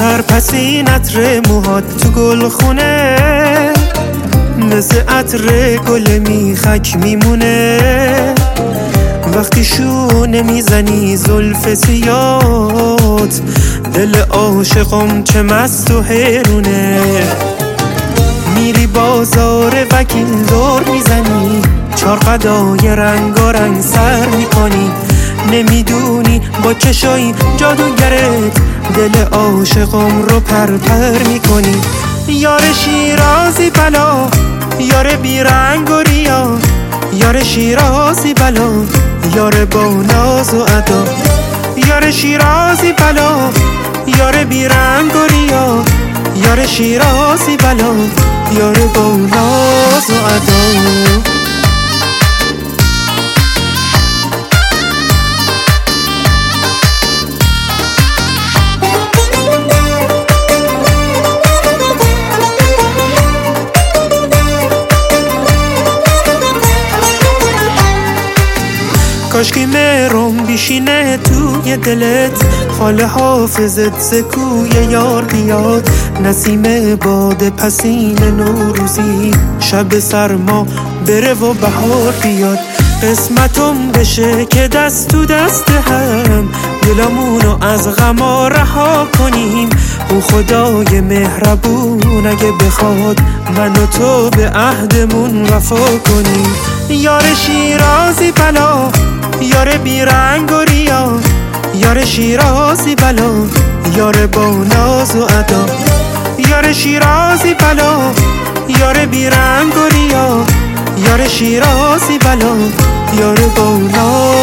آخر پس این عطر موهات تو گلخونه مثل عطر گل میخک میمونه. وقتی شونه میزنی زلف سیات دل عاشقم چه مست و حیرونه. میری بازار وکیل دور میزنی، چار قدای رنگارنگ سر میکنی. نمیدونی با چشای جادوگرت دل عاشقم رو پر میکنی. یار شیرازی بلا، یار بیرنگ و ریا، یار شیرازی بلا، یار با ناز و ادا. یار شیرازی بلا، یار بیرنگ و ریا، یار شیرازی بلا، یار با ناز و ادا. کاشکی مهرم بیشینه توی دلت، خاله حافظت زکوی یار بیاد. نسیم باد پسین نوروزی، شب سرما بره و بهار بیاد. قسمتم بشه که دست تو دست هم دلمونو از غما رها کنیم. او خدای مهربون اگه بخواد من و تو به عهدمون وفا کنیم. یار شیرازی بلا، یار بیرنگ و ریا، یار شیرازی بلا، یار با ناز و ادا. یار شیرازی بلا، یار بیرنگ و ریا، یار شیرازی بلا، یار با ناز